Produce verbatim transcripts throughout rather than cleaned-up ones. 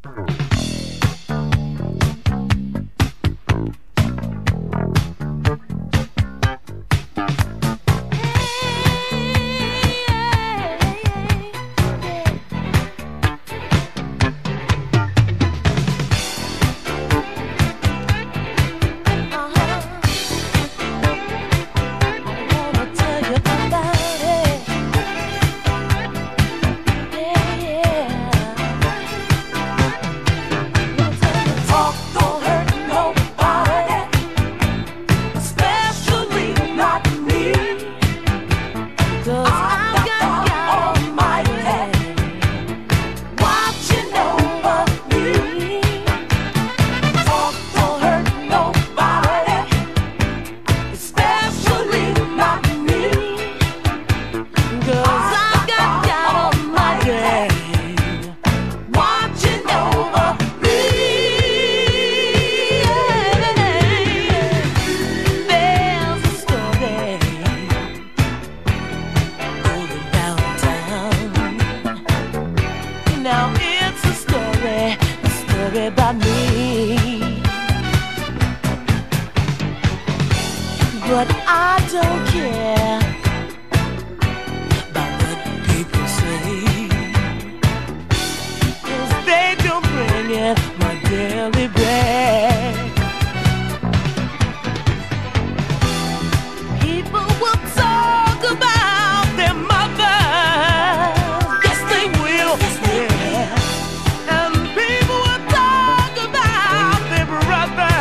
Now it's a story, a story about me. But I don't care about what people say, 'cause they don't bring in my daily bread. People will talk about their mother. Yes, they will. Yes, they will. And people will talk about their brother.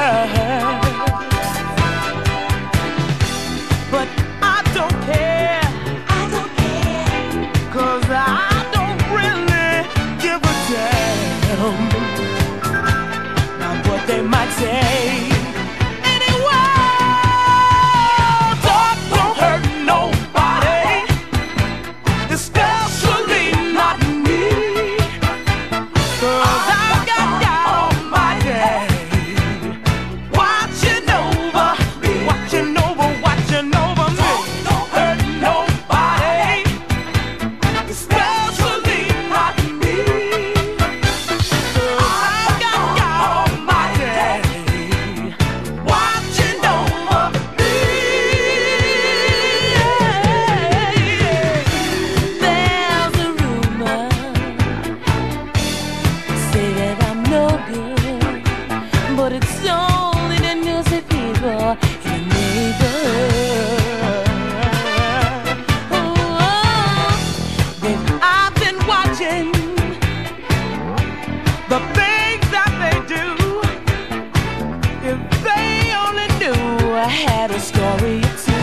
But I don't care. I don't care. 'Cause I don't really give a damn about what they might say. But it's only the music people in the neighborhood. Oh, then I've been watching the things that they do. If they only knew I had a story to